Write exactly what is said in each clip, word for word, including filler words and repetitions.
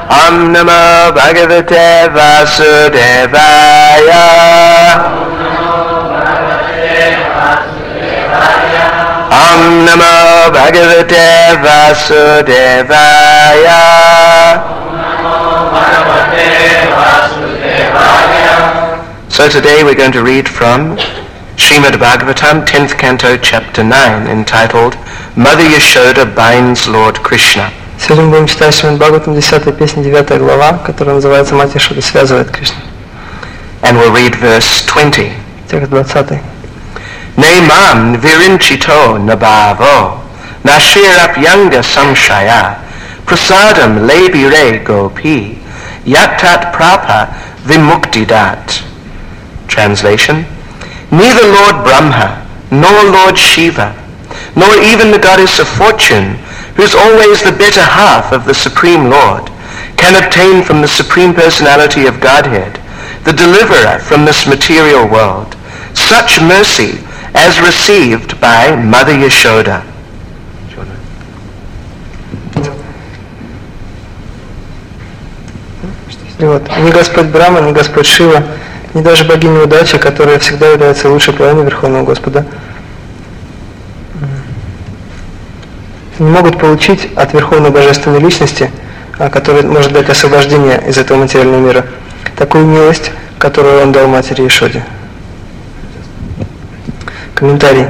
Om Namo Bhagavate Vasudevaya. Om Namo Bhagavate Vasudevaya. So today we're going to read from Srimad Bhagavatam, tenth canto, chapter nine, entitled Mother Yashoda Binds Lord Krishna. Сегодня мы будем читать Шримад Бхагаватам, десятая песня, девятая глава, которая называется «Мать Яшода связывает Кришну». And we'll read verse twenty. Текст двадцатый. Ne mam virinchito nabhavo nashirapyanga samshaya prasadam labire gopi yatat prapa vimuktidat. Translation: neither Lord Brahma, nor Lord Shiva, nor even the goddess of fortune, who is always the better half of the Supreme Lord, can obtain from the Supreme Personality of Godhead, the deliverer from this material world, such mercy as received by Mother Yashoda. Вот. Ни Господь Брахма, ни Господь Шива, ни даже богиня удачи, которая всегда является лучшей половиной Верховного Господа, не могут получить от Верховной Божественной Личности, которая может дать освобождение из этого материального мира, такую милость, которую Он дал матери Яшоде. Комментарий.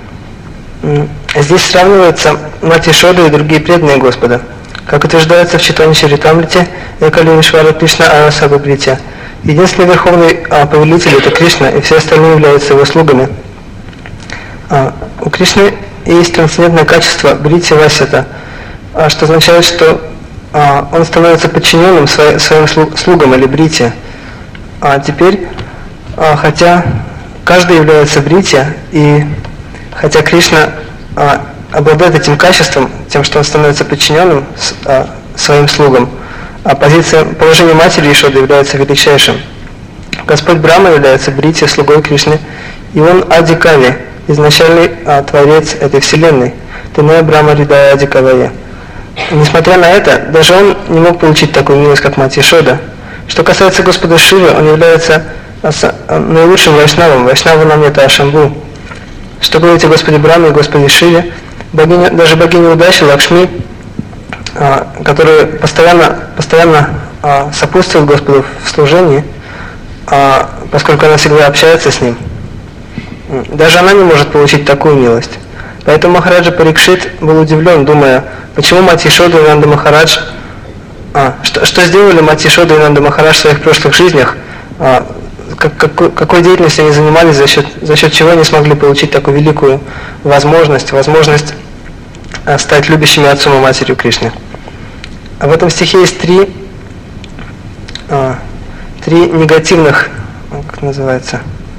Здесь сравнивается мать Яшода и другие преданные Господа. Как утверждается в Чайтанья Чаритамрите, Экалинишвара Кришна Арасаба Бритья. Единственный верховный а, повелитель — это Кришна, и все остальные являются его слугами. А, у Кришны есть трансцендентное качество Бритья Васята, а, что означает, что а, он становится подчиненным свои, своим слугам или Бритья. А теперь, а, хотя каждый является Бритья, и хотя Кришна а, обладает этим качеством, тем, что он становится подчиненным с, а, своим слугам, а позиция, положение матери Яшоды является величайшим. Господь Брахма является Бритья, слугой Кришны, и он Ади Кави, изначальный а, творец этой вселенной. Тенея Брахма Ридая Ади Кавая. Несмотря на это, даже он не мог получить такую милость, как мать Яшода. Что касается Господа Шивы, он является наилучшим вайшнавом, вайшнава Намьята Ашамбу. Что говорить о Господе Брахме и Господе Шиве, богиня, даже богиня удачи Лакшми, а, которая постоянно, постоянно а, сопутствует Господу в служении, а, поскольку она всегда общается с Ним, даже она не может получить такую милость. Поэтому Махараджа Парикшит был удивлен, думая, почему мать Яшода и Нанда Махарадж, а, что, что сделали мать Яшода и Нанда Махарадж в своих прошлых жизнях, а, как, какой, какой деятельностью они занимались, за счет, за счет чего они смогли получить такую великую возможность, возможность а, стать любящими отцом и матерью Кришны. А в этом стихе есть три, а, три негативных, как называется,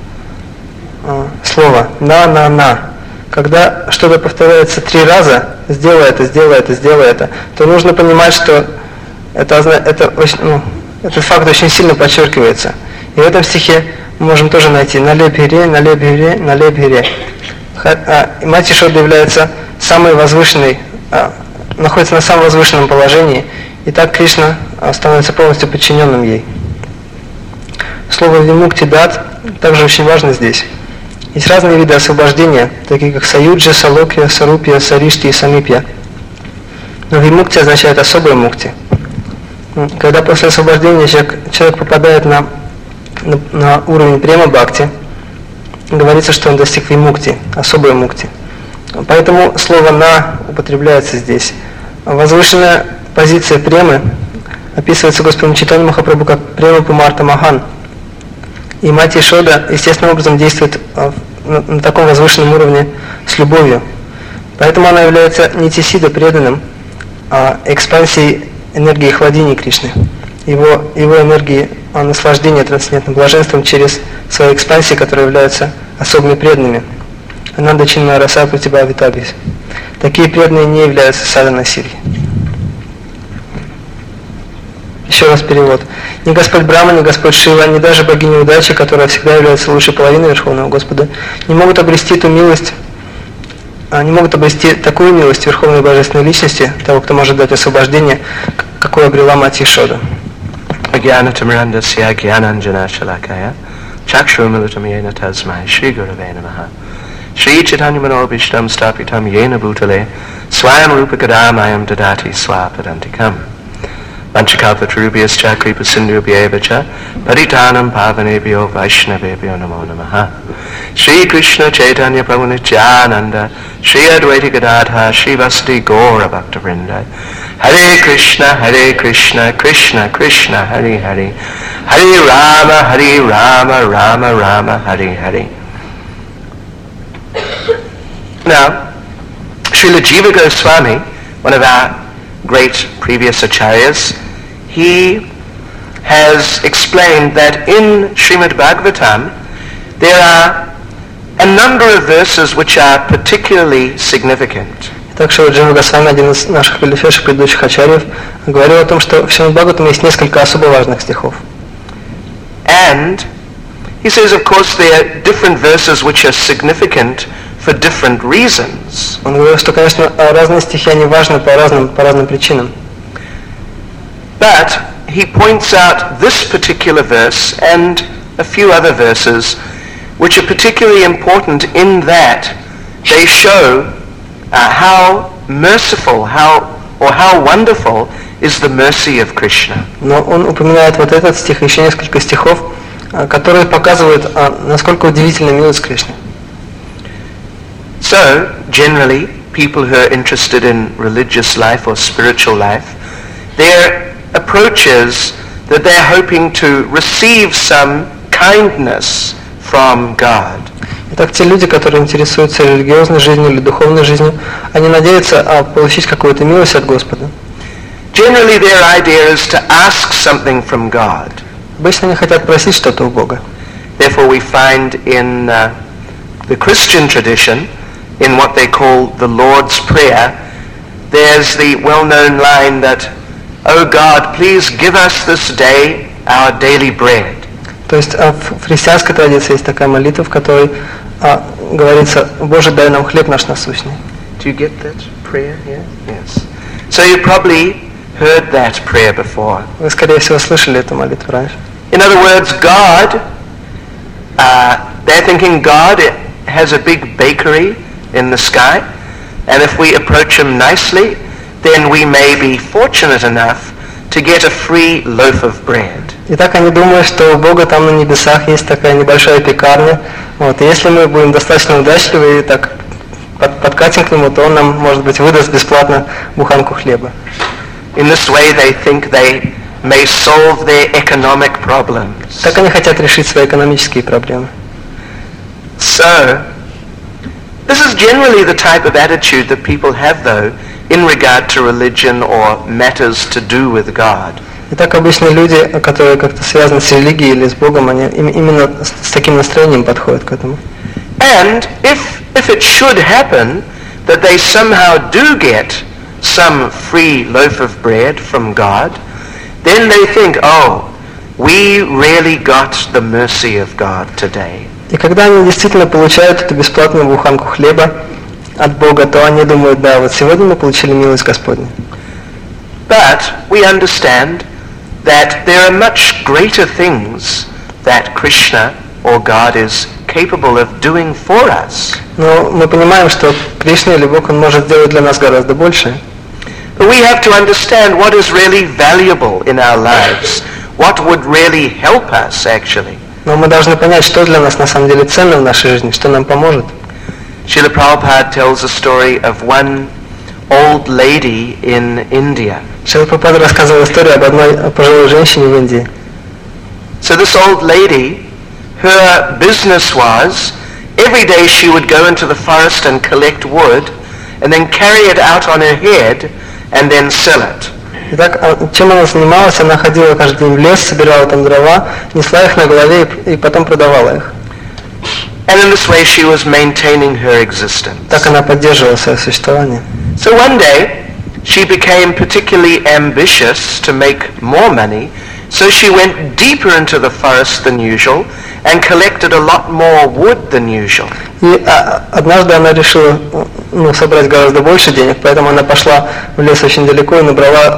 а, слова «на-на-на». Когда что-то повторяется три раза, сделай это, сделай это, сделай это, то нужно понимать, что это, это, ну, этот факт очень сильно подчеркивается. И в этом стихе мы можем тоже найти «налеб-гире, налеб-гире, налеб-гире». Мать Яшода является самой возвышенной, а, находится на самом возвышенном положении, и так Кришна становится полностью подчиненным ей. Слово «вимукти дат» также очень важно здесь. Есть разные виды освобождения, такие как саюджа, салокья, сарупья, саришти и самипья. Но вимукти означает особую мукти. Когда после освобождения человек, человек попадает на, на, на уровень према бхакти, говорится, что он достиг вимукти, особой мукти. Поэтому слово «на» употребляется здесь. Возвышенная позиция премы описывается Господом Чайтанья Махапрабху как према Пумарта Махан. И мать Яшода естественным образом действует на, на таком возвышенном уровне с любовью. Поэтому она является нитисида преданным а, экспансией энергии хладения Кришны, его, его энергии а, наслаждения трансцендентным блаженством через свои экспансии, которые являются особыми преданными. Ананда Чинна Раса Пратиба Витабис. Такие преданные не являются садханой силой. Еще раз перевод. Ни Господь Брахма, ни Господь Шива, ни даже богиня удачи, которая всегда является лучшей половиной Верховного Господа, не могут обрести ту милость, не могут обрести такую милость Верховной Божественной Личности, того, кто может дать освобождение, какую обрела мать Ешода. Agyanatamirandasya Gyananjana Shalakaya Chakshurumilitam Yena Tasmai Shri Gurave Namaha Shri Chaitanya Manobishtam Stapitam Yena Bhutale Swayam Rupa Kadamayam Dadati Swapadantikam Vanchakalpatrubhyas Cha Kripa Sindhubhya Cha Paritanam Pavanebhyo Vaishnavebhyo Namo Namaha Shri Krishna Chaitanya Prabhu Nityananda Shri Advaita Gadadha Shri Vasudeva Gaura Bhaktavrinda Hare Krishna Hare Krishna Krishna Krishna Hare Hare Hare Rama Hare Rama Rama Rama Hare Hare. Now, Srila Jiva Goswami, one of our great previous acharyas, he has explained that in Srimad Bhagavatam there are a number of verses which are particularly significant. Так что Джива Госвами, один из наших величайших предыдущих ачарьев, говорил о том, что в Шримад Бхагаватам есть несколько особо важных стихов. And he says, of course, there are different verses which are significant for different reasons. Он говорил, что, конечно, разные стихи, они важны по разным, по разным причинам. But he points out this particular verse and a few other verses which are particularly important in that they show uh, how merciful, how or how wonderful is the mercy of Krishna. Но он упоминает вот этот стих и еще несколько стихов, которые показывают, насколько удивительна милость Кришны. So, generally, people who are interested in religious life or spiritual life, their approach is that they're hoping to receive some kindness from God. Итак, те люди, которые интересуются религиозной жизнью или духовной жизнью, они надеются получить какую-то милость от Господа. Generally, their idea is to ask something from God. Обычно они хотят просить что-то у Бога. Therefore, we find in uh, the Christian tradition, in what they call the Lord's Prayer, there's the well-known line that, "Oh God, please give us this day our daily bread." То есть в христианской традиции есть такая молитва, в которой а, говорится: «Боже, дай нам хлеб наш насущный». Do you get that prayer? Yeah? Yes. So you probably heard that prayer before. Вы, скорее всего, слышали эту молитву раньше. In other words, God, uh, they're thinking God has a big bakery in the sky, and if we approach him nicely, then we may be fortunate enough to get a free loaf of bread. Итак, они думают, что у Бога там на небесах есть такая небольшая пекарня. Вот, и если мы будем достаточно удачливы и так под, подкатим к нему, то он нам, может быть, выдаст бесплатно буханку хлеба. In this way, they think they may solve their economic problems. Так они хотят решить свои экономические проблемы. So, this is generally the type of attitude that people have, though, in regard to religion or matters to do with God. Итак, обычно люди, которые как-то связаны с религией или с Богом, они именно с таким настроением подходят к этому. And if if it should happen that they somehow do get some free loaf of bread from God, then they think, oh, we really got the mercy of God today. И когда они действительно получают эту бесплатную буханку хлеба от Бога, то они думают: да, вот сегодня мы получили милость Господню. But we understand that there are much greater things that Krishna or God is capable of doing for us. Но мы понимаем, что Кришна или Бог, он может сделать для нас гораздо больше. But we have to understand what is really valuable in our lives, what would really help us actually. Но мы должны понять, что для нас на самом деле ценно в нашей жизни, что нам поможет. Srila Prabhupada tells a story of one old lady in India. Шрила Прабхупада рассказывал историю об одной пожилой женщине в Индии. So this old lady, her business was, every day she would go into the forest and collect wood, and then carry it out on her head, and then sell it. Итак, чем она занималась? Она ходила каждый день в лес, собирала там дрова, несла их на голове и потом продавала их. And in this way she was maintaining her existence. Так она поддерживала свое существование. So one day she became particularly ambitious to make more money, so she went deeper into the forest than usual and collected a lot more wood than usual. И а, однажды она решила ну, собрать гораздо больше денег, поэтому она пошла в лес очень далеко и набрала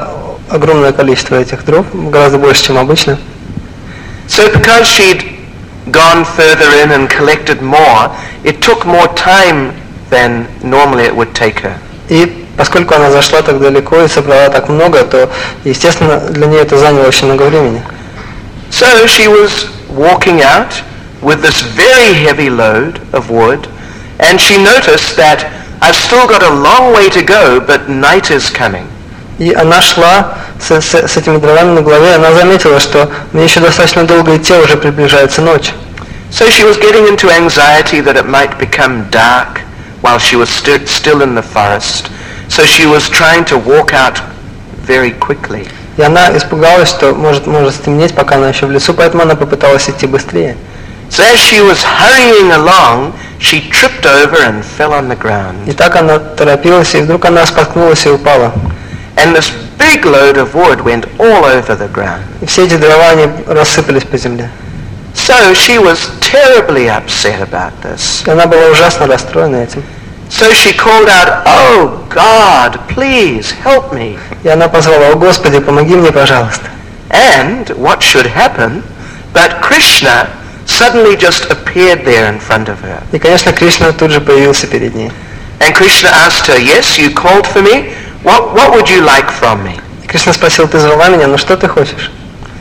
огромное количество этих дров, гораздо больше, чем обычно. So because she'd gone further in and collected more, it took more time than normally it would take her. И поскольку она зашла так далеко и собрала так много, то, естественно, для нее это заняло очень много времени. So she was walking out with this very heavy load of wood, and she noticed that I've still got a long way to go, but night is coming. И она шла с, с, с этими дровами на голове, она заметила, что мне еще достаточно долго идти, уже приближается ночь. So she was getting into anxiety that it might become dark while she was st- still in the forest. So she was trying to walk out very quickly. И она испугалась, что может, может стемнеть, пока она еще в лесу, поэтому она попыталась идти быстрее. So as she was hurrying along, she tripped over and fell on the ground. И так она торопилась, и вдруг она споткнулась и упала. And this big load of wood went all over the ground. И все эти дрова, они рассыпались по земле. So she was terribly upset about this. И она была ужасно расстроена этим. So she called out, "Oh God, please help me." И она позвала: «О Господи, помоги мне, пожалуйста». And what should happen? But Krishna suddenly just appeared there in front of her. И, конечно, Кришна тут же появился перед ней. And Krishna asked her, "Yes, you called for me. What what would you like from me?" И Кришна спросил: «Ты звала меня, ну что ты хочешь?»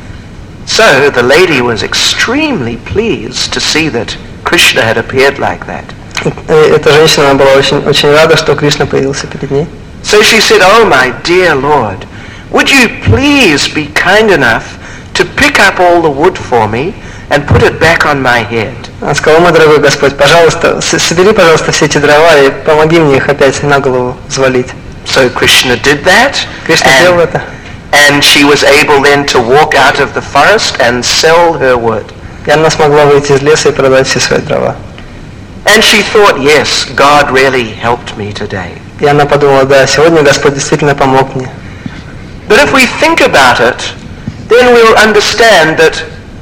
So the lady was extremely pleased to see that Krishna had appeared like that. И эта женщина была очень, очень рада, что Кришна появился перед ней. So she said, "Oh my dear Lord, would you please be kind enough to pick up all the wood for me and put it back on my head?" Она сказала: «Мой дорогой Господь, пожалуйста, собери, пожалуйста, все эти дрова и помоги мне их опять на голову взвалить». So Krishna did that, Кришна сделал это. and she was able then to walk out of the forest and sell her wood. И она смогла выйти из леса и продать все свои дрова. And she thought, yes, God really helped me today. И она подумала: да, сегодня Господь действительно помог мне. But if we think about it, then we'll understand that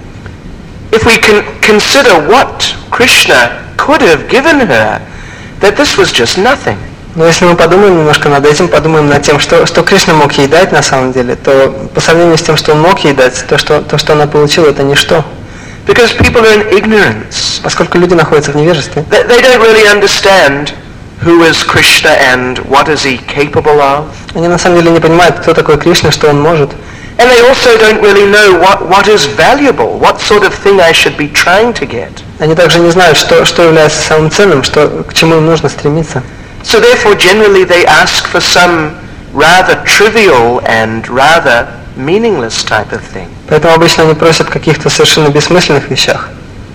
if we can consider what Krishna could have given her, that this was just nothing. Но если мы подумаем немножко над этим, подумаем над тем, что, что Кришна мог ей дать на самом деле, то по сравнению с тем, что он мог ей дать, то, что, то, что она получила, это ничто. Because people are in ignorance. Поскольку люди находятся в невежестве. They, they don't really understand who is Krishna and what is he capable of. Они на самом деле не понимают, кто такой Кришна, что он может. And they also don't really know what, what is valuable, what sort of thing I should be trying to get. Они также не знают, что, что является самым ценным, что, к чему им нужно стремиться. So therefore generally they ask for some rather trivial and rather meaningless type of thing. Поэтому обычно они просят каких-то совершенно бессмысленных вещах.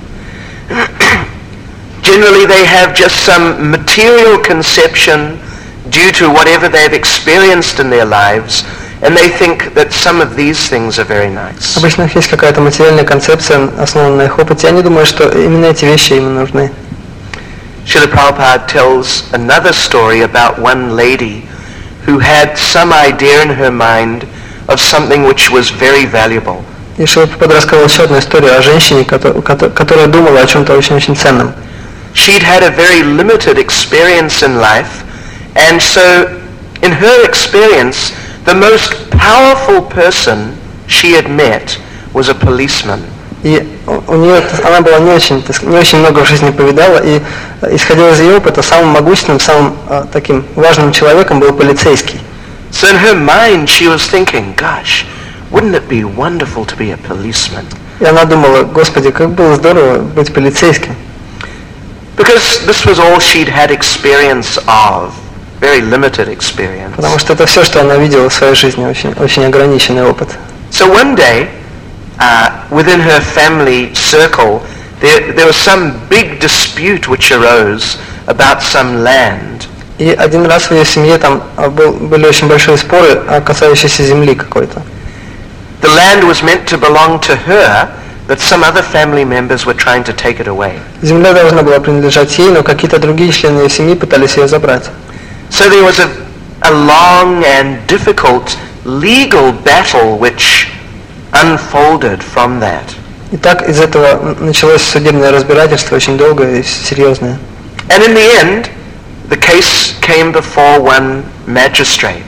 Generally they have just some material conception due to whatever they've experienced in their lives, and they think that some of these things are very nice. Обычно у них есть какая-то материальная концепция, основанная на их опыте, и они думают, что именно эти вещи им нужны. Srila Prabhupada tells another story about one lady who had some idea in her mind of something which was very valuable. И Шрила Прабхупада рассказал еще одну историю о женщине, которая думала о чем-то очень-очень ценном. She'd had a very limited experience in life, and so in her experience, the most powerful person she had met was a policeman. И у нее, она была не очень, не очень много в жизни повидала, и исходя из ее опыта, самым могущественным, самым таким важным человеком был полицейский. So in her mind she was thinking, gosh, wouldn't it be wonderful to be a policeman? И она думала: Господи, как было здорово быть полицейским. Because this was all she'd had experience of, very limited experience. Потому что это все, что она видела в своей жизни, очень, очень ограниченный опыт. So one day, uh, within her family circle, there, there was some big dispute which arose about some land. И один раз в ее семье там был, были очень большие споры, касающиеся земли какой-то. The land was meant to belong to her, but some other family members were trying to take it away. Земля должна была принадлежать ей, но какие-то другие члены ее семьи пытались ее забрать. So there was a, a long and difficult legal battle which unfolded from that. И так из этого началось судебное разбирательство, очень долгое и серьезное. And in the end, the case came before one magistrate.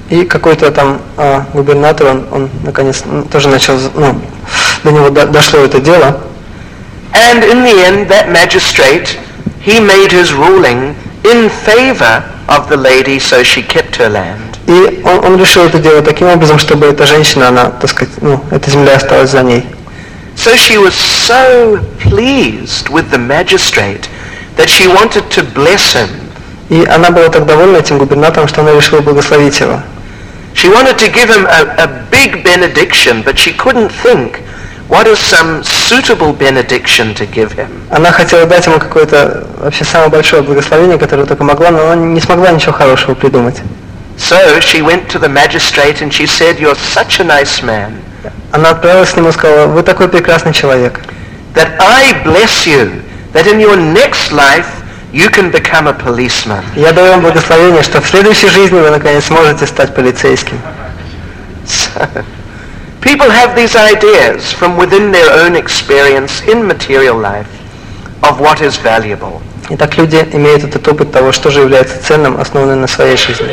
И какой-то там а, губернатор, он, он наконец ну, тоже начал, ну, до него до, дошло это дело. And in the end, that magistrate, he made his ruling in favor of the lady, so she kept her land. И он, он решил это дело таким образом, чтобы эта женщина, она, так сказать, ну, эта земля осталась за ней. So she was so pleased with the magistrate that she wanted to bless him. И она была так довольна этим губернатором, что она решила благословить его. She wanted to give him a, a big benediction, but she couldn't think what is some suitable benediction to give him. Она хотела дать ему какое-то вообще самое большое благословение, которое только могла, но она не смогла ничего хорошего придумать. So she went to the magistrate and she said, "You're such a nice man." Она отправилась к нему и сказала: вы такой прекрасный человек. That I bless you, that in your next life you can become a policeman. Я даю вам благословение, что в следующей жизни вы наконец сможете стать полицейским. So, people have these ideas from within their own experience in material life of what is valuable. Итак, люди имеют этот опыт того, что же является ценным, основанным на своей жизни.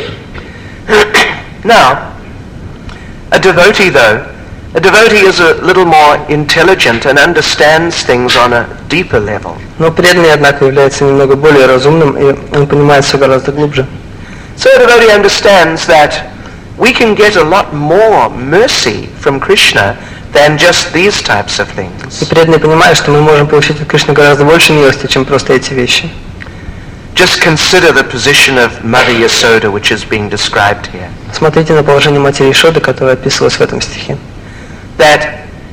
Now, a devotee though, a devotee is a little more intelligent and understands things on a deeper level. Но преданный, однако, является немного более разумным, и он понимает все гораздо глубже. So a devotee understands that we can get a lot more mercy from Krishna than just these types of things. И преданный понимает, что мы можем получить от Кришны гораздо больше милости, чем просто эти вещи. Just consider the position of Mother Yasoda, which is being described here. Смотрите на положение матери Ишоды, которое описывалось в этом стихе. That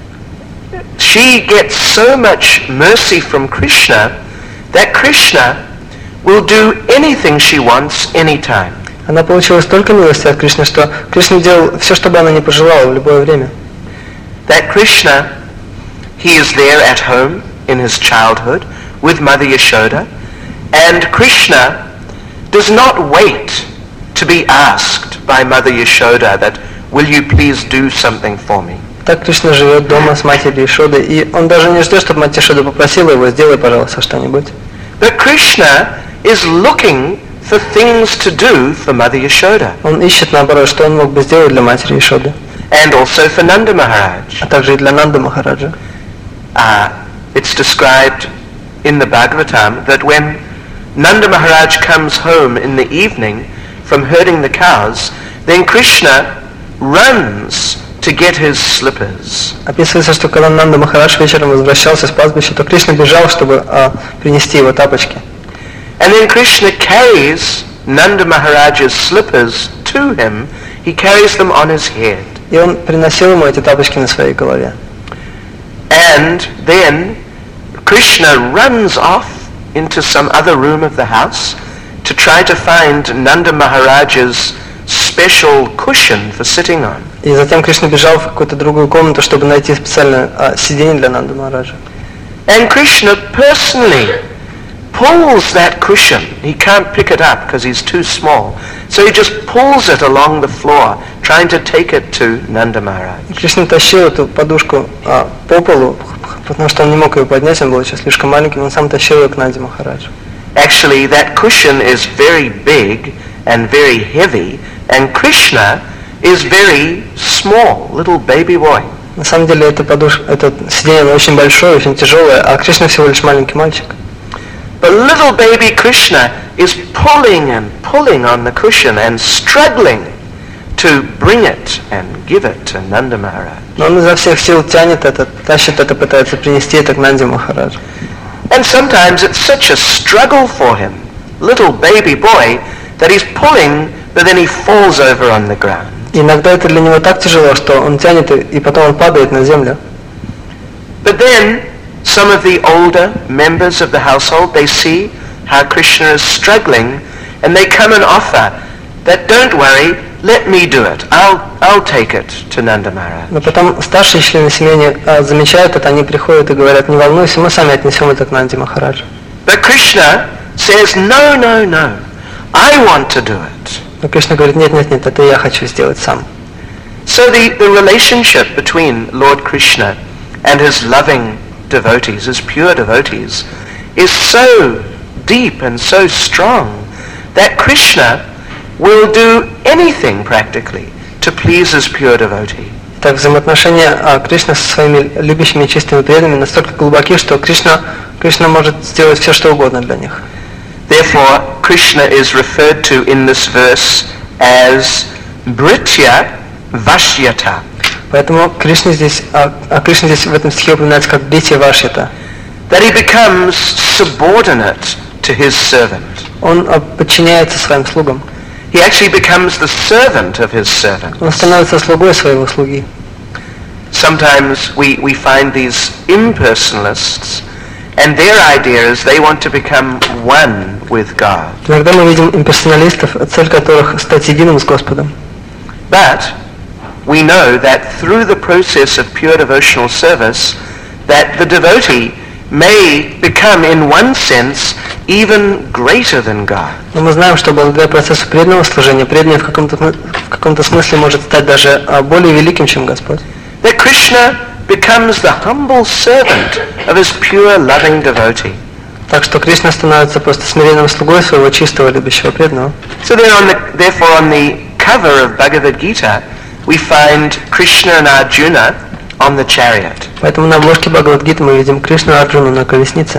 she gets so much mercy from Krishna that Krishna will do anything she wants anytime. Она получила столько милости от Кришны, что Кришна делал все, что бы она ни пожелала в любое время. That Krishna, he is there at home in his childhood with Mother Yashoda, and Krishna does not wait to be asked by Mother Yashoda that, will you please do something for me? Так Кришна живет дома с матерью Ишодой, и он даже не ждет, чтобы мать Ишода попросила его: сделай, пожалуйста, что-нибудь. But Krishna is looking for things to do for Mother Yashoda. Он ищет, наоборот, что он мог бы сделать для матери Ишоды. And also for Nanda Maharaj. А также и для Нанды Махараджа. Uh, it's described in the Bhagavatam that when Nanda Maharaj comes home in the evening from herding the cows, then Krishna runs to get his slippers. Описывается, что когда Нанда Махарадж вечером возвращался с пастбища, то Кришна бежал, чтобы а, принести его тапочки. And then Krishna carries Nanda Maharaj's slippers to him. He carries them on his head. И он приносил ему эти тапочки на своей голове. And then Krishna runs off into some other room of the house to try to find Nanda Maharaj's special cushion for sitting on. И затем Кришна бежал в какую-то другую комнату, чтобы найти специальное а, сиденье для Нанды Махараджа. And Krishna personally pulls that cushion. He can't pick it up because he's too small. So he just pulls it along the floor, trying to take it to Nanda Maharaj. Кришна тащил эту подушку а, по полу, потому что он не мог ее поднять, он был еще слишком маленький, он сам тащил ее к Нанде Махараджу. Actually, that cushion is very big and very heavy, and Krishna is very small, little baby boy. На самом деле эта подушка, это сиденье очень большое, очень тяжелое, а Кришна всего лишь маленький мальчик. But little baby Krishna is pulling and pulling on the cushion and struggling to bring it and give it to Nanda Maharaj. Но он изо всех сил тянет это, тащит это, пытается принести это к Нанде Махараджу. And sometimes it's such a struggle for him, little baby boy, that he's pulling, but then he falls over on the ground. Иногда это для него так тяжело, что он тянет и потом он падает на землю. But then some of the older members of the household, they see how Krishna is struggling, and they come and offer that, don't worry, let me do it. I'll, I'll take it to Nanda Maharaj. Но потом старшие члены семьи а, замечают это, они приходят и говорят: не волнуйся, мы сами отнесем это к Нанде Махараджу. But Krishna says, no, no, no, I want to do it. Но Кришна говорит: нет, нет, нет, это я хочу сделать сам. So the, the relationship between Lord Krishna and his loving devotees, his pure devotees, is so deep and so strong that Krishna will do anything practically to please his pure devotee. Так взаимоотношения а, Кришны со своими любящими чистыми преданными настолько глубоки, что Кришна, Кришна может сделать все, что угодно для них. Therefore, Krishna is referred to in this verse as Britya Vashyata. Поэтому Кришна здесь, а, а Кришна здесь в этом стихе упоминается как Бритья Вашьята. That he becomes subordinate to his servant. Он а, подчиняется своим слугам. He actually becomes the servant of his servant. Он становится слугой своего слуги. Sometimes we, we find these impersonalists, and their idea is they want to become one with God. Иногда мы видим имперсоналистов, цель которых стать единым с Господом. But we know that through the process of pure devotional service, that the devotee may become, in one sense, even greater than God. Но мы знаем, что благодаря процессу преданного служения, преданный в каком-то, в каком-то смысле может стать даже более великим, чем Господь. That Krishna becomes the humble servant of his pure, loving devotee. Так что Кришна становится просто смиренным слугой своего чистого, любящего преданного. So then on the, therefore on the cover of Bhagavad Gita, we find Krishna and Arjuna on the chariot. Поэтому на обложке Бхагавад-гиты мы видим Кришну и Арджуну на колеснице.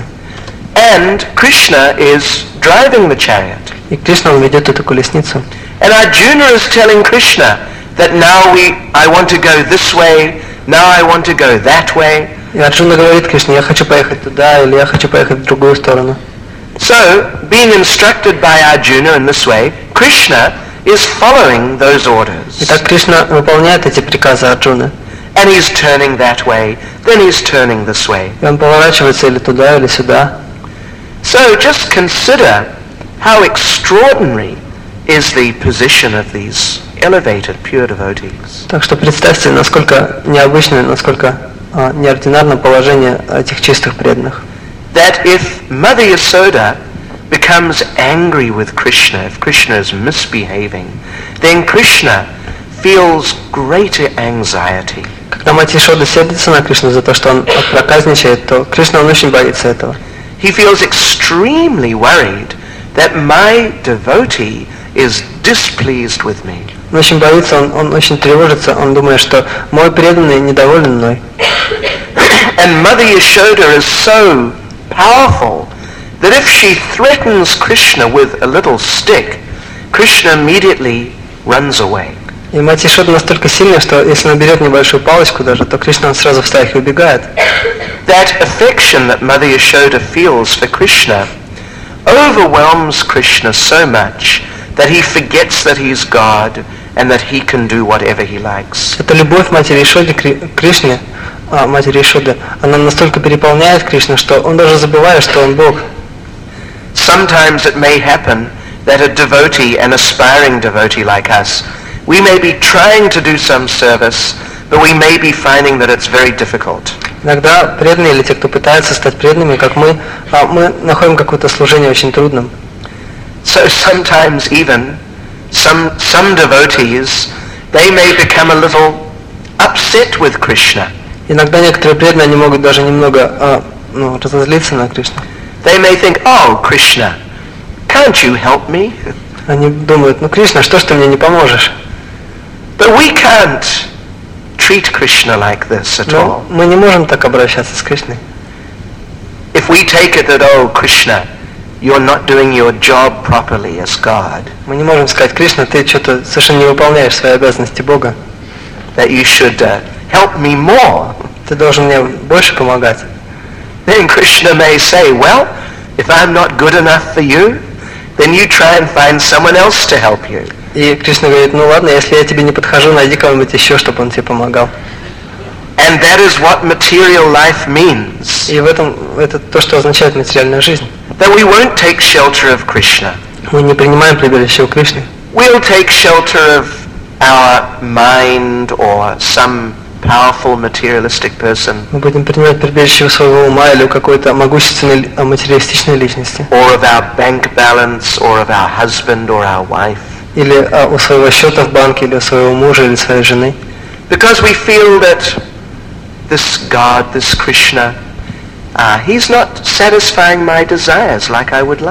And Krishna is driving the chariot. И Кришна он ведет эту колесницу. And Arjuna is telling Krishna that now we, I want to go this way, now I want to go that way. И Арджуна говорит Кришне: я хочу поехать туда, или я хочу поехать в другую сторону. So, being instructed by Arjuna in this way, Krishna is following those orders. Итак, Кришна выполняет эти приказы Арджуны. And he's turning that way, then he's turning this way. И он поворачивается или туда, или сюда. So just consider how extraordinary is the position of these elevated pure devotees. Так что представьте, насколько необычное, насколько а, неординарное положение этих чистых преданных. That if Mother Yasoda becomes angry with Krishna, if Krishna is misbehaving, then Krishna feels greater anxiety. Когда мать Яшода сердится на Кришну за то, что он проказничает, то Кришна он очень боится этого. He feels extremely worried that my devotee is displeased with me. Он очень боится, он, он очень тревожится, он думает, что мой преданный недоволен мной. And Mother Yashoda is so powerful that if she threatens Krishna with a little stick, Krishna immediately runs away. И мать Яшода настолько сильная, что если она берет небольшую палочку даже, то Кришна он сразу в страхе убегает. That affection that Mother Yashoda feels for Krishna overwhelms Krishna so much that he forgets that he's God and that he can do whatever he likes. Эта любовь матери Яшоды к Кришне, а, матери Яшоды, она настолько переполняет Кришну, что он даже забывает, что он Бог. Sometimes it may happen that a devotee, an aspiring devotee like us, we may be trying to do some service, but we may be finding that it's very difficult. Иногда преданные или те, кто пытается стать преданными, как мы, а, мы находим какое-то служение очень трудным. So sometimes even some some devotees, they may become a little upset with Krishna. Иногда некоторые преданные они могут даже немного а, ну, разозлиться на Кришну. They may think, oh Krishna, can't you help me? Они думают: ну Кришна, что ж ты мне не поможешь? But we can't treat Krishna like this at all. Но мы не можем так обращаться с Кришной. If we take it that, oh Krishna, you're not doing your job properly as God, Мы не можем сказать: Кришна, ты что-то совершенно не выполняешь свои обязанности Бога. that you should uh, help me more, Ты должен мне больше помогать. then Krishna may say, well, if I'm not good enough for you, then you try and find someone else to help you. И Кришна говорит: ну ладно, если я тебе не подхожу, найди кого-нибудь еще, чтобы он тебе помогал. And that is what material life means. И в этом это то, что означает материальная жизнь. That we won't take shelter of Krishna. Мы не принимаем прибежище у Кришны. We'll take shelter of our mind or some powerful materialistic person, Мы будем принимать прибежище у своего ума или у какой-то могущественной а, материалистичной личности. or of our bank balance, or of our husband or our wife. Или а, у своего счета в банке, или у своего мужа, или своей жены. Because we feel that this God, this Krishna, uh, he's not satisfying my desires like I would like.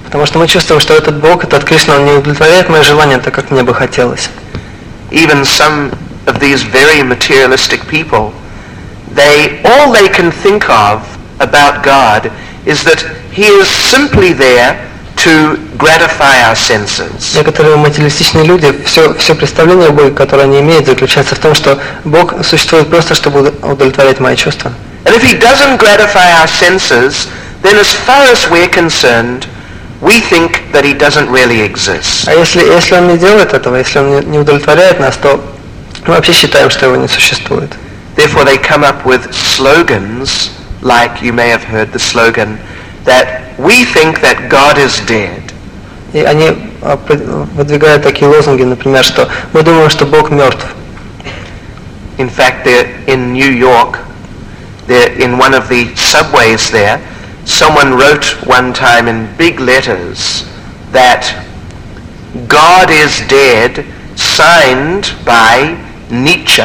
Потому что мы чувствуем, что этот Бог, этот Кришна, он не удовлетворяет мои желания так, как мне бы хотелось. Even some of these very materialistic people, they all they can think of about God is that He is simply there to gratify our senses. Некоторые материалистичные люди, все, все представление о Боге, которое они имеют, заключается в том, что Бог существует просто, чтобы удовлетворять мои чувства. And if He doesn't gratify our senses, then as far as we're concerned, we think that He doesn't really exist. А если, если Он не делает этого, если Он не, не удовлетворяет нас, то мы вообще считаем, что Его не существует. Therefore they come up with slogans, like you may have heard the slogan, that we think that God is dead. И они выдвигают такие лозунги, например, что мы думаем, что Бог мертв. In fact, they're in New York, they're in one of the subways there, someone wrote one time in big letters that God is dead, signed by Nietzsche.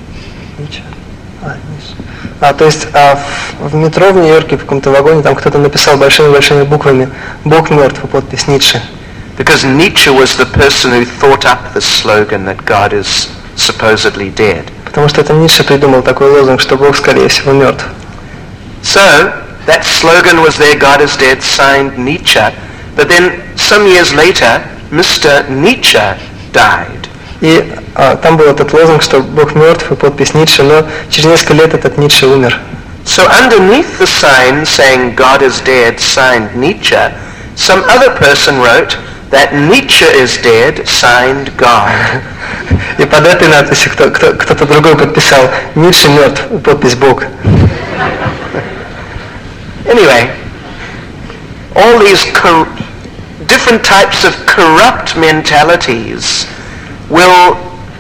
А, то есть а, в, в метро в Нью-Йорке, в каком-то вагоне, там кто-то написал большими-большими буквами «Бог мертв», подпись Ницше. Because Nietzsche was the person who thought up the slogan that God is supposedly dead. Потому что это Ницше придумал такой лозунг, что Бог, скорее всего, мертв. So, that slogan was there, God is dead, signed Nietzsche. But then, some years later, Mister Nietzsche died. И а, там был этот лозунг, что Бог мертв, и подпись Ницше, но через несколько лет этот Ницше умер. So underneath the sign saying God is dead, signed Nietzsche, some other person wrote that Nietzsche is dead, signed God. И под этой надписью кто, кто, кто-то другой подписал Ницше мертв, подпись Бог. Anyway, all these cor- different types of corrupt mentalities will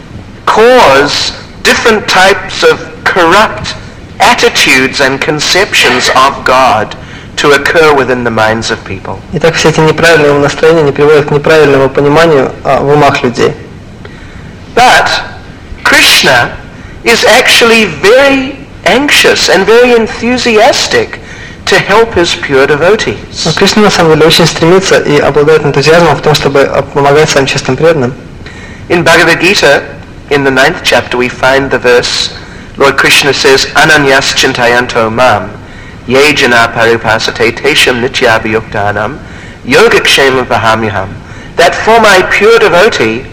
cause different types of corrupt attitudes and conceptions of God to occur within the minds of people. Итак, все эти неправильные настроения не приводят к неправильному пониманию а, в умах людей. But Krishna is actually very anxious and very enthusiastic to help his pure devotees. Но Кришна на самом деле очень стремится и обладает энтузиазмом в том, чтобы помогать своим чистым преданным. In Bhagavad Gita, in the ninth chapter, we find the verse, Lord Krishna says, Ananyas chintayanto mam, ye jana paripasate tesham nityabhayuktanam, yogakshema vahamyaham. That for my pure devotee,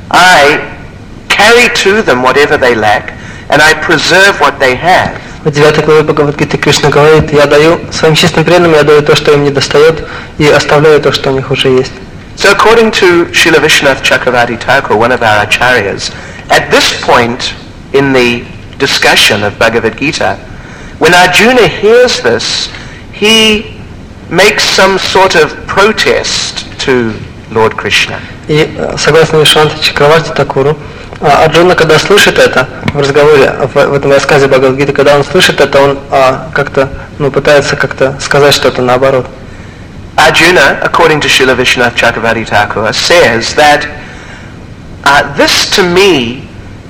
I carry to them whatever they lack, and I preserve what they have. В девятой главе Бхагавад-гиты Кришна говорит: я даю своим чистым преданным, я даю то, что им не достает, и оставляю то, что у них уже есть. So according to Srila Vishwanath Chakravarti Thakur, one of our acharyas, at this point in the discussion of Bhagavad Gita, when Arjuna hears this, he makes some sort of protest to Lord Krishna. И согласно Вишванатхе Чакраварти Такуру, Арджуна, когда слышит это в разговоре, в, в этом рассказе Бхагавад-гиты, когда он слышит это, он а, как-то, ну, пытается как-то сказать что-то наоборот. Arjuna, according to Srila Vishwanath Chakravarti Thakur, says that uh, this to me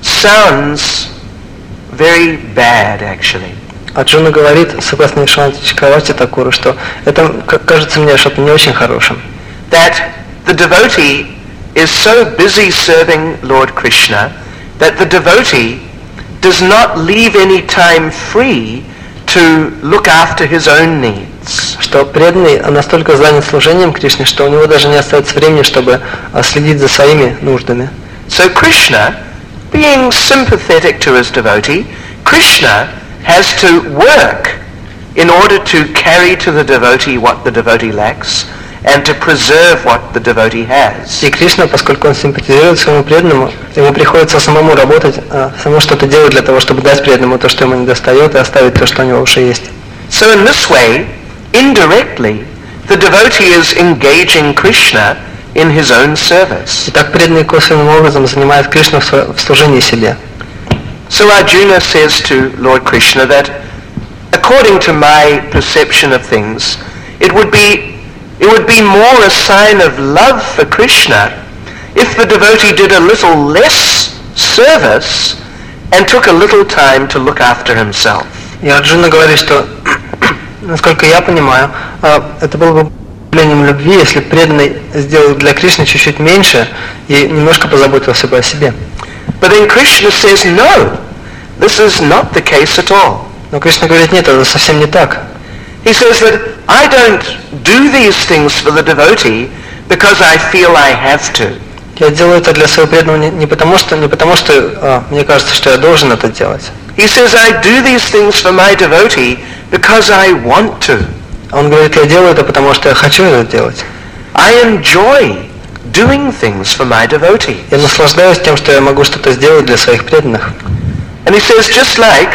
sounds very bad actually. Арджуна говорит, согласно Вишванатхе Чакраварти Такуру, что это кажется мне что-то не очень хорошим. That the devotee is so busy serving Lord Krishna that the devotee does not leave any time free to look after his own needs. Что преданный настолько занят служением Кришне, что у него даже не остается времени, чтобы следить за своими нуждами. So Krishna, being sympathetic to his devotee, Krishna has to work in order to carry to the devotee what the devotee lacks and to preserve what the devotee has. И Кришна, поскольку он симпатизирует своему преданному, ему приходится самому работать, самому что-то делать для того, чтобы дать преданному то, что ему не достает, и оставить то, что у него уже есть. So in this way, indirectly, the devotee is engaging Krishna in his own service. И так преданный косвенным образом занимает Кришну в служении себе. So Arjuna says to Lord Krishna that, according to my perception of things, it would be It would be more a sign of love for Krishna if the devotee did a little less service and took a little time to look after himself. И Арджуна говорит, что, насколько я понимаю, это было бы проявлением любви, если преданный сделал для Кришны чуть-чуть меньше и немножко позаботился бы о себе. But then Krishna says, no, this is not the case at all. Но Кришна говорит, нет, это совсем не так. He says that I don't do these things for the devotee because I feel I have to. Я делаю это для своего преданного не, не потому, что, не потому, что а, мне кажется, что я должен это делать. He says I do these things for my devotee because I want to. Он говорит, я делаю это, потому что я хочу это делать. I enjoy doing things for my devotee. Я наслаждаюсь тем, что я могу что-то сделать для своих преданных. And he says just like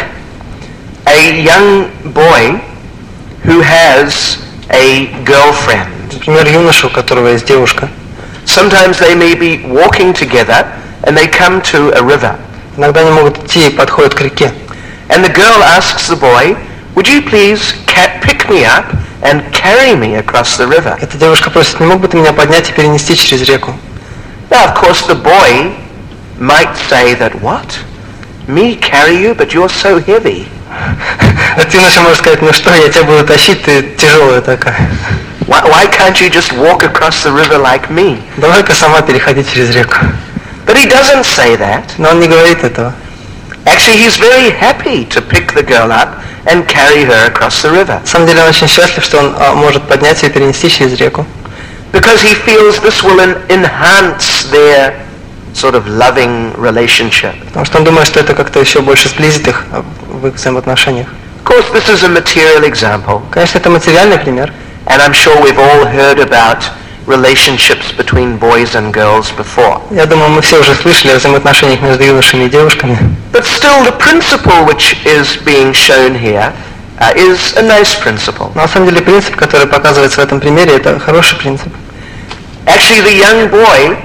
a young boy who has a girlfriend. Например, юноша, у которого есть девушка. Sometimes they may be walking together and they come to a river. Иногда они могут идти и подходят к реке. And the girl asks the boy, would you please pick me up and carry me across the river? Эта девушка просит, не мог бы ты меня поднять и перенести через реку? Now, of course, the boy might say that, what? Me carry you, but you're so heavy. Этот юноша может сказать, ну что, я тебя буду тащить, ты тяжелая такая. Why, why can't you just walk across the river like me? Давай-ка сама переходи через реку. But he doesn't say that. Но он не говорит этого. Actually, he's very happy to pick the girl up and carry her across the river. На самом деле он очень счастлив, что он а, может поднять ее и перенести через реку. Because he feels this will en- enhance their sort of loving relationship. Потому что он думает, что это как-то еще больше сблизит их в их взаимоотношениях. Of course, this is a material example. Конечно, это материальный пример. And I'm sure we've all heard about relationships between boys and girls before. Я думаю, мы все уже слышали о взаимоотношениях между юношами и девушками. But still, the principle which is being shown here uh, is a nice principle. Но на самом деле принцип, который показывается в этом примере, это хороший принцип. Actually, the young boy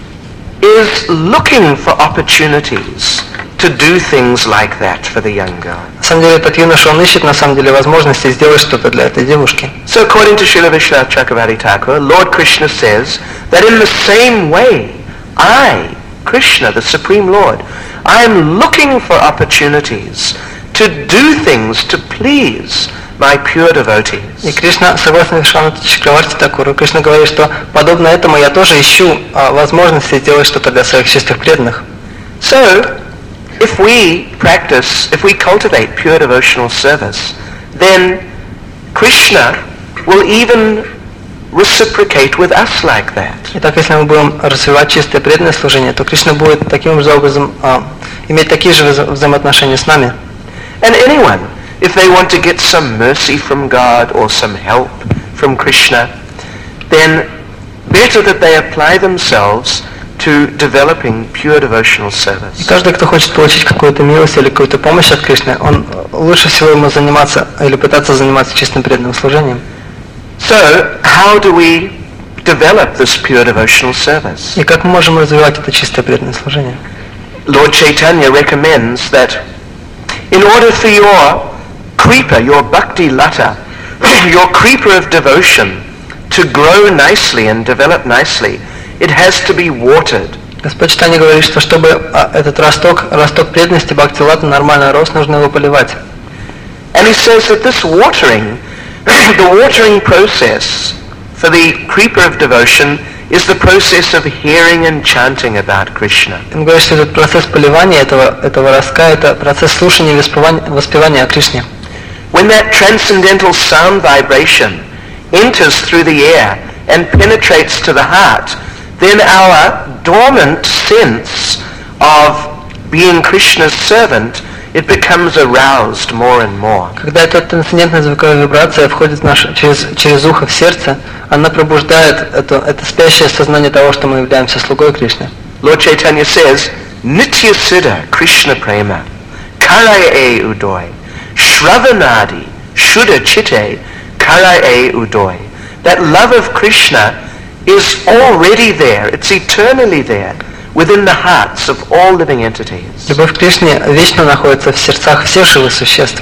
is looking for opportunities to do things like that for the young girl. На самом деле этот юноша, он ищет на самом деле возможности сделать что-то для этой девушки. So according to Srila Vishwanath Chakravarti Thakur, Lord Krishna says that in the same way, I, Krishna, the Supreme Lord, I am looking for opportunities to do things to please my pure devotees. И Кришна, согласно Вишванатху Чакраварти Такуру, Кришна говорит, что подобно этому я тоже ищу а, возможности сделать что-то для своих чистых преданных. So, if we practice, if we cultivate pure devotional service, then Krishna will even reciprocate with us like that. Итак, если мы будем развивать чистое преданное служение, то Кришна будет таким же образом а, иметь такие же вза- взаимоотношения с нами. And anyone, if they want to get some mercy from God or some help from Krishna, then better that they apply themselves to developing pure devotional И service. каждый, кто хочет получить какую-то милость или какую-то помощь от Кришны, он лучше всего ему заниматься или пытаться заниматься чистым преданным служением. So, how do we develop this pure devotional service? И как мы можем развивать это чистое преданное служение? Lord Chaitanya recommends that in order for your creeper, your bhakti lata, your creeper of devotion to grow nicely and develop nicely, it has to be watered. Господь Чайтанья говорит, что чтобы а, этот росток, росток преданности Бхакти-лата нормально рос, нужно его поливать. And he says that this watering, the watering process for the creeper of devotion is the process of hearing and chanting about Krishna. Он говорит, что этот процесс поливания этого, этого ростка, это процесс слушания и воспевания, воспевания о Кришне. When that transcendental sound vibration enters through the air and penetrates to the heart, then our dormant sense of being Krishna's servant, it becomes aroused more and more. Когда эта трансцендентная звуковая вибрация входит в наше, через, через ухо в сердце, она пробуждает это, это спящее сознание того, что мы являемся слугой Кришны. Lord Chaitanya says, Nitya Siddha Krishna Prema, Karaye Udoy, Shravanadi, Shuddha Chitte, Karaye Udoy. That love of Krishna is already there, it's eternally there, within the hearts of all living entities. Любовь к Кришне вечно находится в сердцах всех живых существ.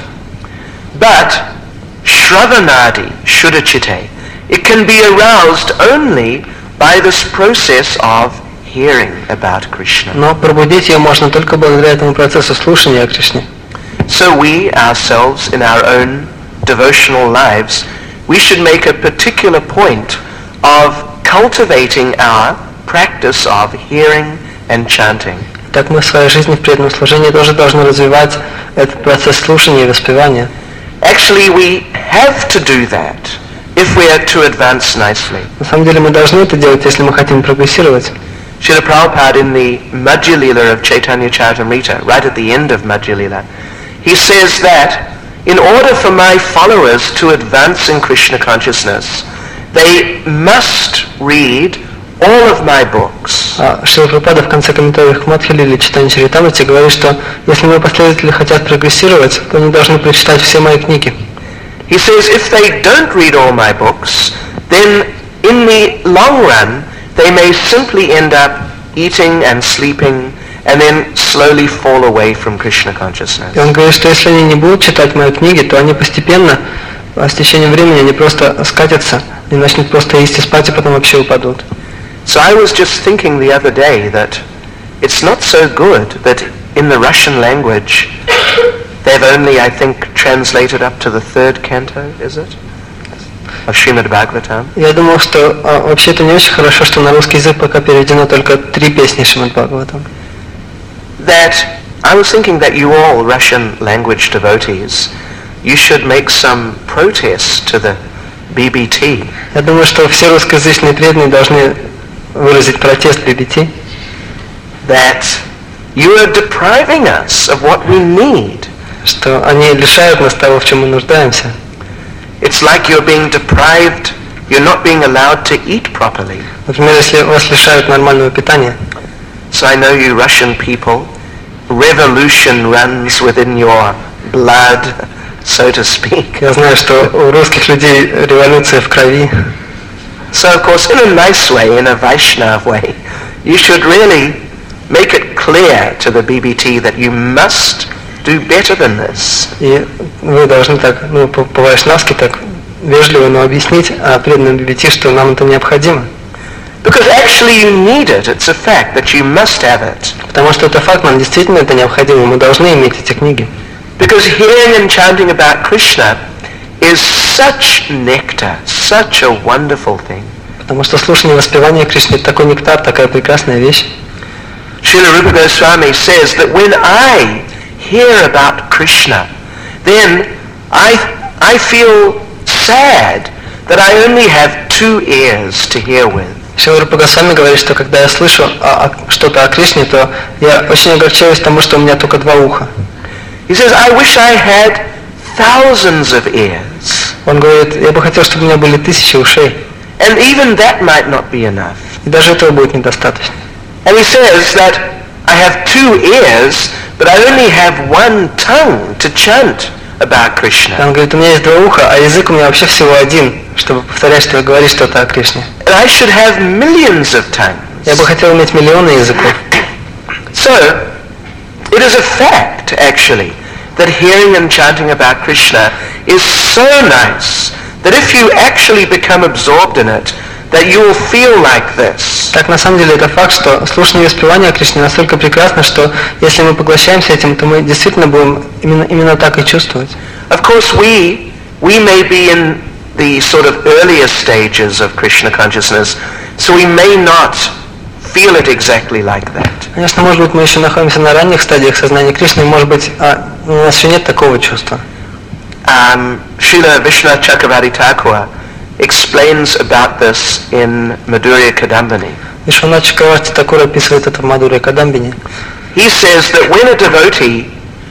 But Shravanadi, Shuddha Chitte, it can be aroused only by this process of hearing about Krishna. Но пробудить ее можно только благодаря этому процессу слушания о Кришне. So we ourselves in our own devotional lives we should make a particular point of cultivating our practice of hearing and chanting. Так мы в своей жизни в преданном служении тоже должны развивать этот процесс слушания и воспевания. Actually, we have to do that if we are to advance nicely. На самом деле мы должны это делать, если мы хотим прогрессировать. Srila Prabhupada in the Madhya Lila of Chaitanya Charitamrita, right at the end of Madhya Lila, he says that in order for my followers to advance in Krishna consciousness, they must read all of my books. Шрила Прабхупада в конце комментариев к Мадхья Лиле Чайтанья Чаритамрите говорит, что если мои последователи хотят прогрессировать, то они должны прочитать все мои книги. He says if they don't read all my books, then in the long run they may simply end up eating and sleeping and then slowly fall away from Krishna consciousness. И он говорит, что если они не будут читать мои книги, то они постепенно, с течением времени, они просто скатятся, и начнут просто есть и спать, и потом вообще упадут. So I was just thinking the other day that it's not so good that in the Russian language they've only, I think, translated up to the third canto, is it? Of Srimad Bhagavatam. Я думал, что а, вообще это не очень хорошо, что на русский язык пока переведено только три песни Шримад Бхагаватам. That I was thinking that you all Russian language devotees, you should make some protest to the B B T. Я думаю, что все русскоязычные преданные должны выразить протест би би ти. That you are depriving us of what we need. Что они лишают нас того, в чем мы нуждаемся. It's like you're being deprived, you're not being allowed to eat properly. Например, если вас лишают нормального питания. So I know you Russian people, revolution runs within your blood, so to speak. Я знаю, что у русских людей революция в крови. So of course, in a nice way, in a Vaishnav way, you should really make it clear to the B B T that you must do better than this. И вы должны так, ну, по-вайшнавски так вежливо, но объяснить преданным би би ти, что нам это необходимо. Because actually you need it. It's a fact that you must have it. Потому что это факт, нам действительно это необходимо. Мы должны иметь эти книги. Because hearing and chanting about Krishna is such nectar, such a wonderful thing. Потому что слушание и воспевание Кришны — это такой нектар, такая прекрасная вещь. Srila Rupa Goswami says that when I hear about Krishna, then I I feel sad that I only have two ears to hear with. Шрила Рупа Госвами говорит, что когда я слышу а, а, что-то о Кришне, то я очень огорчаюсь тому, что у меня только два уха. He says, I wish I had thousands of ears. Он говорит, я бы хотел, чтобы у меня были тысячи ушей. And even that might not be enough. И даже этого будет недостаточно. And he says that I have two ears, but I only have one tongue to chant about Krishna. Он говорит, у меня есть два уха, а язык у меня вообще всего один, чтобы повторять, что говорить что-то о Кришне. And I should have millions of tongues. Я бы хотел иметь миллионы языков. So, it is a fact, actually, that hearing and chanting about Krishna is so nice that if you actually become absorbed in it, that you will feel like this. Так, на самом деле, это факт, что слушание и воспевание о Кришне настолько прекрасно, что если мы поглощаемся этим, то мы действительно будем именно, именно так и чувствовать. Of course, we, we may be in the sort of earlier stages of Krishna consciousness, so we may not feel it exactly like that. Конечно, может быть, мы еще находимся на ранних стадиях сознания Кришны, и, может быть, а, у нас еще нет такого чувства. Um, Srila Vishwanath Chakravarti Thakur explains about this in Madhurya Kadambini. Вишванат Чакраварти Такур описывает это в Мадхурья Кадамбини. He says that when a devotee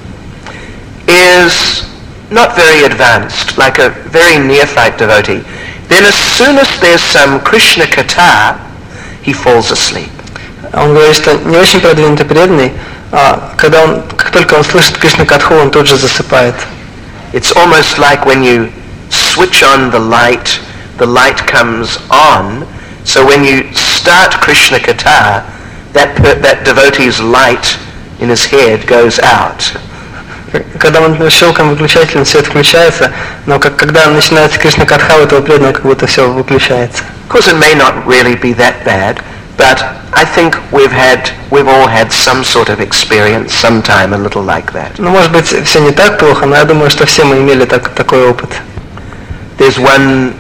is not very advanced, like a very neophyte devotee, then as soon as there's some Krishna katha, he falls asleep. Он говорит, что не очень продвинутый преданный, а когда он, как только он слышит Кришна Катху, он тут же засыпает. It's almost like when you switch on the light, the light comes on. So when you start Krishna Katha, that per, that devotee's light in his head goes out. Когда он щелкаем выключателем, свет включается, но как, когда начинается Кришна Катха, у этого преданного как будто все выключается. Of course, it may not really be that bad, but I think we've had, we've all had some sort of experience, sometime a little like that. Ну, может быть, все не так плохо, но я думаю, что все мы имели так, такой опыт. There's one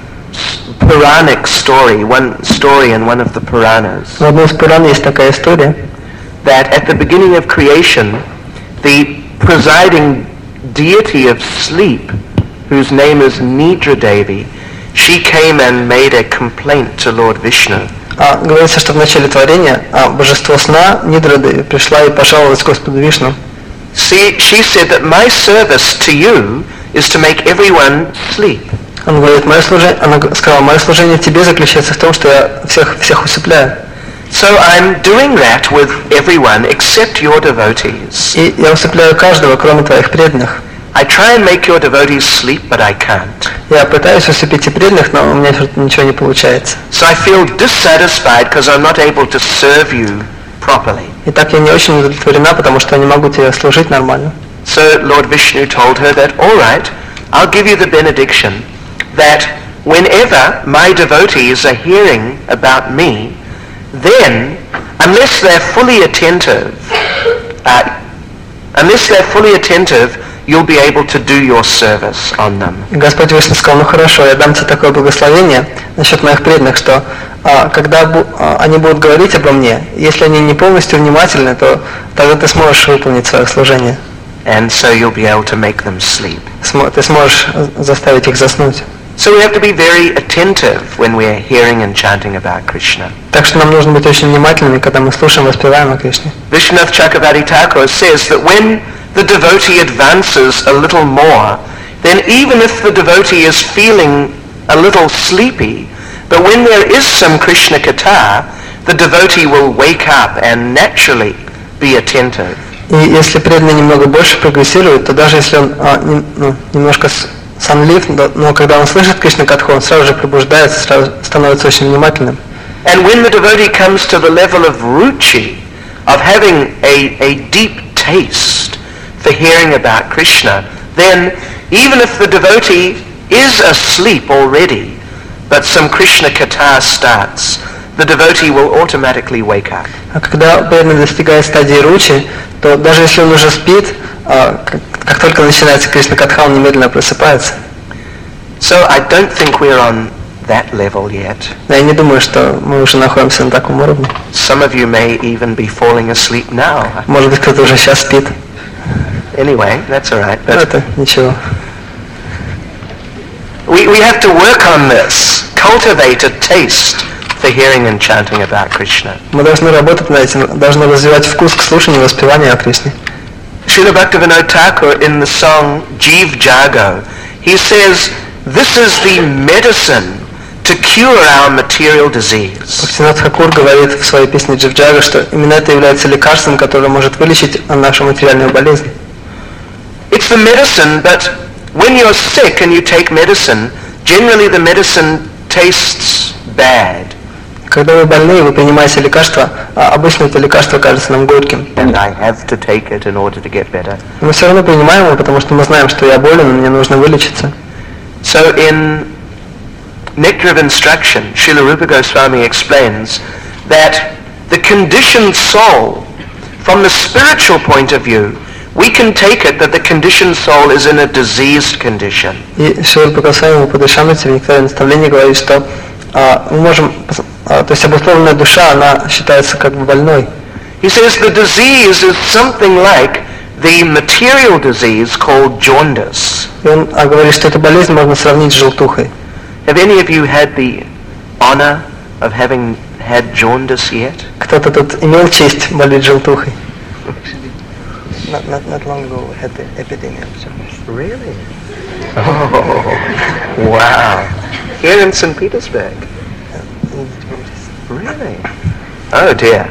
Puranic story, one story in one of the Puranas. В одной из Пуран есть такая история, that at the beginning of creation, the presiding deity of sleep, whose name is Nidra Devi, she came and made a complaint to Lord Vishnu. А, говорится, что в начале творения а, божество сна Нидра Деви пришла и пожаловалась Господу Вишну. See, she said that my service to you is to make everyone sleep. Он говорит, мое служение, она сказала, мое служение тебе заключается в том, что я всех, всех усыпляю. So I'm doing that with everyone except your devotees. И я усыпляю каждого, кроме твоих преданных. I try and make your devotees sleep, but I can't. Я пытаюсь усыпить и преданных, но у меня ничего не получается. So I feel dissatisfied because I'm not able to serve you properly. И так я не очень удовлетворена, потому что я не могу тебе служить нормально. So Lord Vishnu told her that, all right, I'll give you the benediction that whenever my devotees are hearing about me, then, unless they're fully attentive, uh, unless they're fully attentive, you'll be able to do your service on them. Господь Вишну сказал, ну хорошо, я дам тебе такое благословение насчет моих преданных, что а, когда бу, а, они будут говорить обо мне, если они не полностью внимательны, то тогда ты сможешь выполнить свое служение. And so you'll be able to make them sleep. Смо, ты сможешь заставить их заснуть. So we have to be very attentive when we're hearing and chanting about Krishna. Так что нам нужно быть очень внимательными, когда мы слушаем, воспеваем о Кришне. Vishwanath Chakravarti Thakur says that when the devotee advances a little more, then even if the devotee is feeling a little sleepy, but when there is some Krishna Katha, the devotee will wake up and naturally be attentive. И если преданный немного больше прогрессирует, то даже если он а, не, ну, немножко сонлив, но когда он слышит Кришна Катху, он сразу же пробуждается, сразу становится очень внимательным. And when the devotee comes to the level of ruchi, of having a, a deep taste for hearing about Krishna, then even if the devotee is asleep already, but some Krishna Katha starts, the devotee will automatically wake up. А когда преданный достигает стадии ручи, то даже если он уже спит, как, как только начинается Кришна Катха, он немедленно просыпается. So I don't think we're on that level yet. Я не думаю, что мы уже находимся на таком уровне. Some of you may even be falling asleep now. Может быть, кто-то уже сейчас спит. Anyway, that's all right. Но это ничего. We, we have to work on this, cultivate a taste for hearing and chanting about Krishna. Мы должны работать над этим, должны развивать вкус к слушанию и воспеванию о Кришне. Srila Bhaktivinoda Thakur in the song Jeev Jago, he says, this is the medicine to cure our material disease. Бхактивинод Тхакур говорит в своей песне Джив Джага, что именно это является лекарством, которое может вылечить нашу материальную болезнь. It's the medicine, but when you're sick and you take medicine, generally the medicine tastes bad. Когда вы больны, вы принимаете лекарство, а обычно это лекарство кажется нам горьким. And I have to take it in order to get better. Мы все равно принимаем его, потому что мы знаем, что я болен, и мне нужно вылечиться. So in Nectar of Instruction, Srila Rupa Goswami explains that the conditioned soul, from the spiritual point of view, we can take it that the conditioned soul is in a diseased condition. И Шрила Рупа Госвами в Упадешамрите в некотором наставлении говорит, что а, мы можем, а, то есть обусловленная душа, она считается как бы больной. He says the disease is something like the material disease called jaundice. И он а, говорит, что эту болезнь можно сравнить с желтухой. Have any of you had the honor of having had jaundice yet? Кто-то тут имел честь болеть желтухой? Not, not, not long ago we had the epidemic. Really? Oh, wow. Here in Saint Petersburg? Really? Oh dear.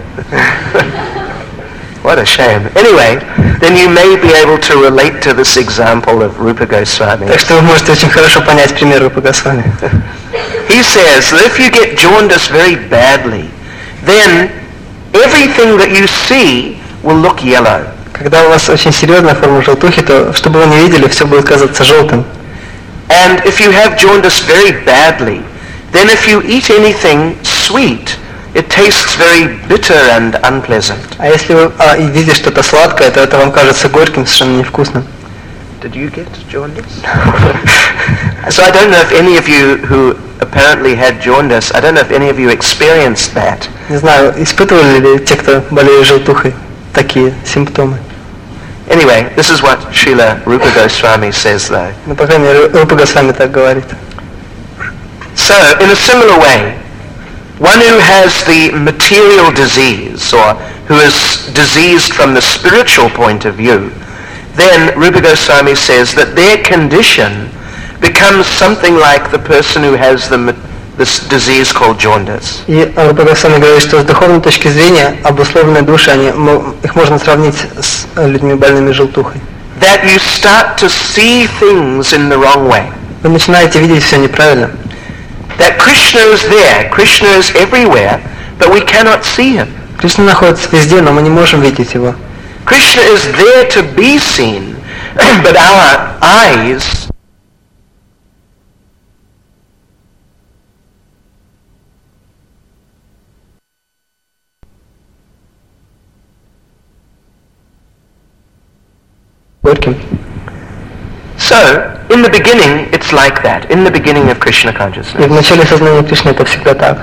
What a shame. Anyway, then you may be able to relate to this example of Rupa Goswami. Так что вы можете очень хорошо понять пример Рупы Госвами. He says that if you get jaundice very badly, then everything that you see will look yellow. Когда у вас очень серьезная форма желтухи, то что бы вы ни видели, все будет казаться желтым. And if you have jaundice very badly, then if you eat anything sweet, it tastes very bitter and unpleasant. А если вы а, и видите что-то сладкое, то это вам кажется горьким, совершенно невкусным. Did you get jaundice? So I don't know if any of you who apparently had jaundice, I don't know if any of you experienced that. Не знаю, испытывали ли те, кто болеет желтухой, такие симптомы. Anyway, this is what Srila Rupa Goswami says though. Ну, по крайней мере, Рупа Госвами так говорит. So, in a similar way, one who has the material disease or who is diseased from the spiritual point of view, then Rupa Goswami says that their condition becomes something like the person who has the this disease called jaundice. И Рупа Госвами говорит, что с духовной точки зрения обусловленные души, они, их можно сравнить с людьми больными желтухой. That you start to see things in the wrong way. Вы начинаете видеть все неправильно. That Krishna is there, Krishna is everywhere, but we cannot see him. Кришна находится везде, но мы не можем видеть его. Krishna is there to be seen, but our eyes Горьким. So, in the beginning, it's like that. In the beginning of Krishna И consciousness. в начале сознания Кришны это всегда так.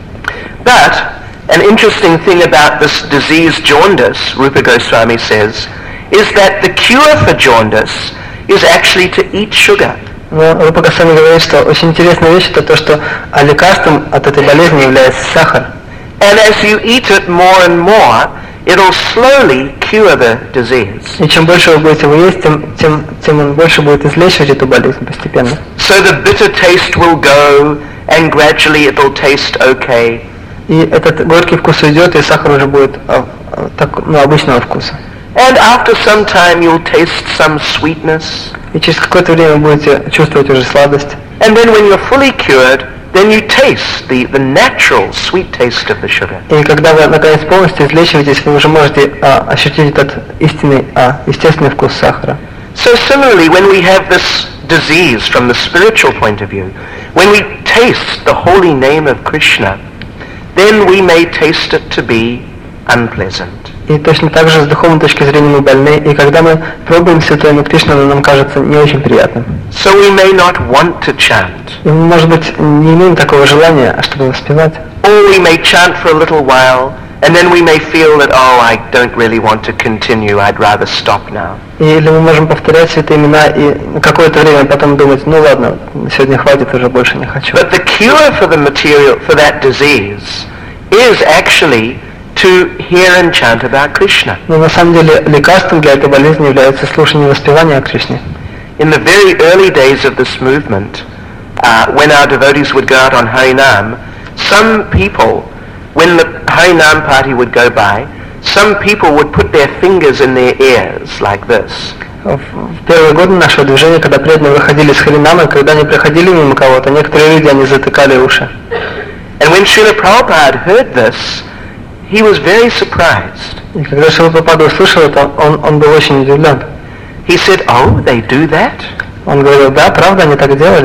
But an interesting thing about this disease jaundice, Rupa Goswami says, is that the cure for jaundice is actually to eat sugar. Но Рупа Госвами говорит, что очень интересная вещь это то, что лекарством от этой болезни является сахар. And as you eat it more and more, it'll slowly cure the disease. И чем больше вы будете его есть, тем, тем, тем он больше будет излечивать эту болезнь постепенно. So the bitter taste will go, and gradually it'll taste okay. И этот горький вкус уйдет, и сахар уже будет а, а, так, ну, обычного вкуса. And after some time you'll taste some sweetness. И через какое-то время вы будете чувствовать уже сладость. And then when you're fully cured, then you taste the, the natural sweet taste of the sugar. И когда вы наконец полностью излечиваетесь, вы уже можете а, ощутить этот истинный, а, естественный вкус сахара. So similarly, when we have this disease from the spiritual point of view, when we taste the holy name of Krishna, then we may taste it to be unpleasant. И точно так же с духовной точки зрения мы больны, и когда мы пробуем святое имя Кришны, оно нам кажется не очень приятным. So we may not want to chant. И мы, может быть, не имеем такого желания, чтобы воспевать. Or we may chant for a little while, and then we may feel that, oh, I don't really want to continue, I'd rather stop now. Или мы можем повторять святые имена и на какое-то время потом думать, ну ладно, сегодня хватит, уже больше не хочу. But the cure for the material, for that disease, is actually to hear and chant about Krishna. Но на самом деле лекарством для этой болезни является слушание и воспевание о Кришне. In the very early days of this movement, uh, when our devotees would go out on Harinam, some people, when the Harinam party would go by, some people would put their fingers in their ears like this. В первые годы нашего движения, когда преданные выходили с Харинама, когда они проходили мимо кого-то, некоторые люди, они затыкали уши. And when Srila Prabhupada heard this, he was very surprised. И когда Шрила Прабхупада услышал это, он, он был очень удивлен. He said, oh, they do that? Он говорил, да, правда, они так делали.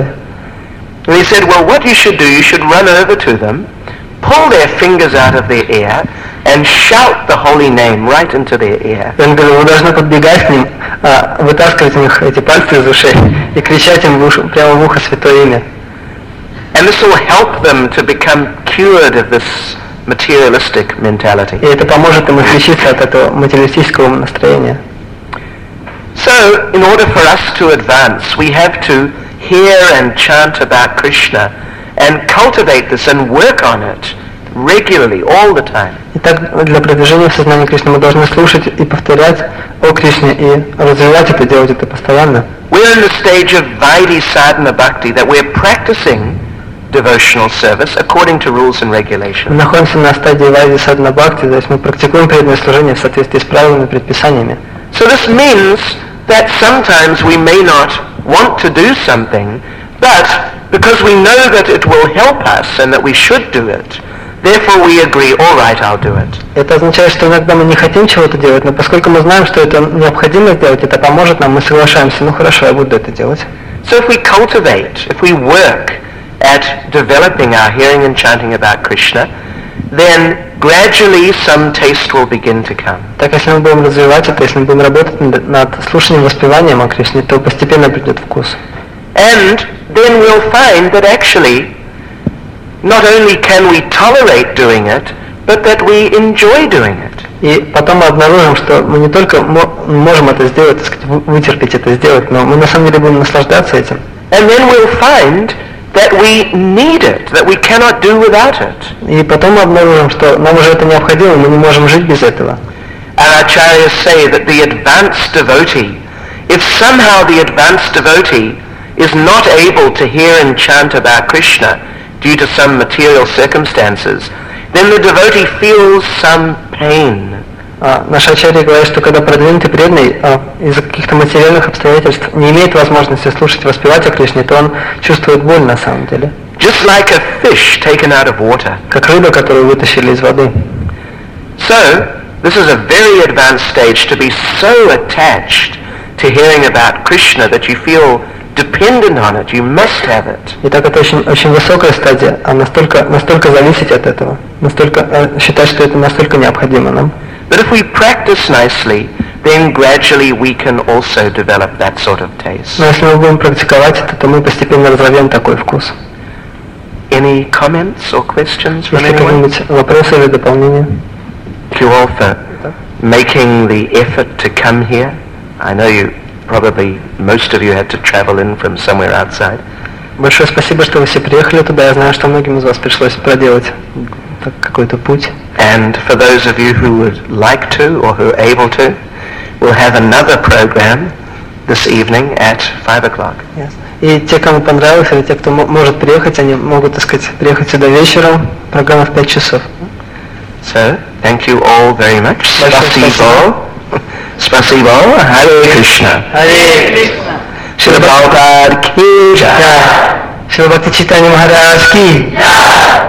And he said, well, what you should do, you should run over to them, pull their fingers out of their ear, and shout the holy name right into their ear. И он говорил, вы должны подбегать к ним, а, вытаскивать у них эти пальцы из ушей и кричать им в уши, прямо в ухо святое имя. And this will help them to become cured of this materialistic mentality. И это поможет им излечиться от этого материалистического настроения. So, in order for us to advance, we have to hear and chant about Krishna and cultivate this and work on it regularly, all the time. Итак, для продвижения в сознании Кришны мы должны слушать и повторять о Кришне и развивать это, делать это постоянно. We're in the stage of Vaidhi Sadhana Bhakti, that we're practicing devotional service according to rules and Мы regulations. находимся на стадии Вайди Садхана Бхакти, то есть мы практикуем преданное служение в соответствии с правилами и предписаниями. So this means that sometimes we may not want to do something, but because we know that it will help us and that we should do it, therefore we agree, all right, I'll do it. Это означает, что иногда мы не хотим чего-то делать, но поскольку мы знаем, что это необходимо сделать, это поможет нам, мы соглашаемся, ну хорошо, я буду это делать. So if we cultivate, if we work at developing our hearing and chanting about Krishna, then gradually some taste will begin to come. Так, если мы будем развивать это, если мы будем работать над, над слушанием, воспеванием о Кришне, то постепенно придет вкус. And then we'll find that actually, not only can we tolerate doing it, but that we enjoy doing it. И потом мы обнаружим, что мы не только можем это сделать, так сказать, вытерпеть это сделать, но мы на самом деле будем наслаждаться этим. And then we'll find that we need it, that we cannot do without it. И потом мы обнаружим, что нам уже это необходимо, мы не можем жить без этого. Our acharyas say that the advanced devotee, if somehow the advanced devotee is not able to hear and chant about Krishna due to some material circumstances, then the devotee feels some pain. А, наш ачарья говорит, что когда продвинутый преданный а, из-за каких-то материальных обстоятельств не имеет возможности слушать, воспевать о Кришне, то он чувствует боль на самом деле. Just like a fish taken out of water. Как рыба, которую вытащили из воды. So, this is a very advanced stage to be so attached to hearing about Krishna that you feel dependent on it, you must have it. Итак, это очень, очень высокая стадия, а настолько, настолько зависеть от этого, настолько э, считать, что это настолько необходимо нам. But if we practice nicely, then gradually we can also develop that sort of taste. Но если мы будем практиковать это, то мы постепенно развьем такой вкус. Any comments or questions from Есть ли anyone? какие-нибудь вопросы или дополнения? Thank you all for making the effort to come here. I know you probably, most of you had to travel in from somewhere outside. Большое спасибо, что вы все приехали туда. Я знаю, что многим из вас пришлось проделать так, какой-то путь. And for those of you who would like to or who are able to, we'll have another program this evening at five o'clock. Yes. И те, кому понравилось, или те, кто м- может приехать, они могут, так сказать, приехать сюда вечером. Программа в пять часов. So, thank you all very much. Большое Spasibo. Spasibo. Hare Krishna. Харе Кришна. Srila Prabhupada ki jai. Шрила Бхакти Чайтанья Махарадж ки.